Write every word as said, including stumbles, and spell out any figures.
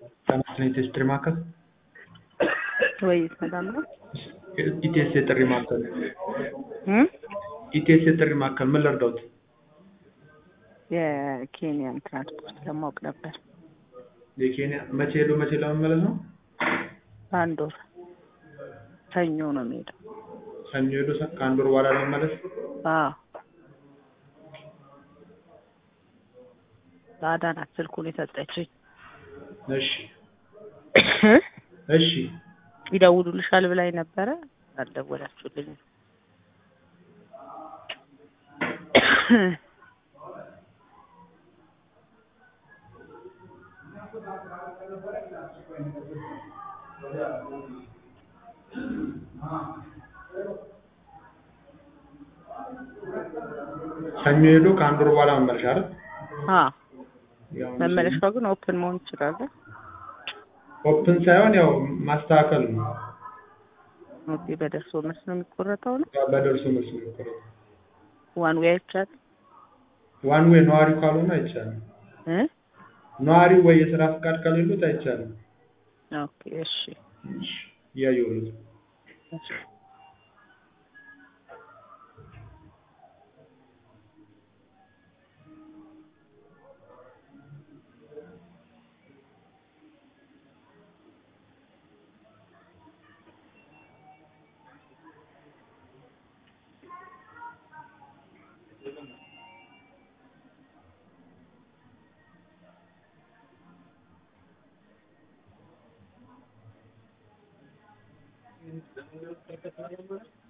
ተመስገን ቴስትሪ ማዕከል ወይ ሰላም ነው? ኢቲኤስ የጥሪ ማዕከል እም ኢቲኤስ የጥሪ ማዕከል ምን ልርዳዎት? የኬንያን ትራንስፖርት ለማወቅ ነበር። የኬንያ መቼ ሄዶ መቼ ለመመለስ ነው? አንድ ወር ሰኞ ነው የሚሄደው። ሰኞ ሄዶ ከአንድ ወር በኋላ ለመመለስ? አዎ ለአዳናት ስልኩን የሰጠችኝ። እሺ እሺ ይደውሉልሻል ብላኝ ነበረ አልደወላችሁልኝም። ሰኞ ሄዶ ከአንድ ወር በኋላ መመለሻ አይደል? አዎ መመለሻው ግን ኦፕን መሆን ይችላል። ኦፕን ሳይሆን ያው ማስተካከል ነው። ኦኬ በደርሶ መልስ ነው የሚቆረጠው ነው? ያው በደርሶ መልስ ነው የሚቆረጠው። ዋን ዌይ አይቻልም? ዋን ዌይ ነዋሪው ካልሆነ አይቻልም። እ ነዋሪው ወይ የስራ ፍቃድ ከሌሉት አይቻልም። ኦኬ እሺ እሺ ያየሁት እሺ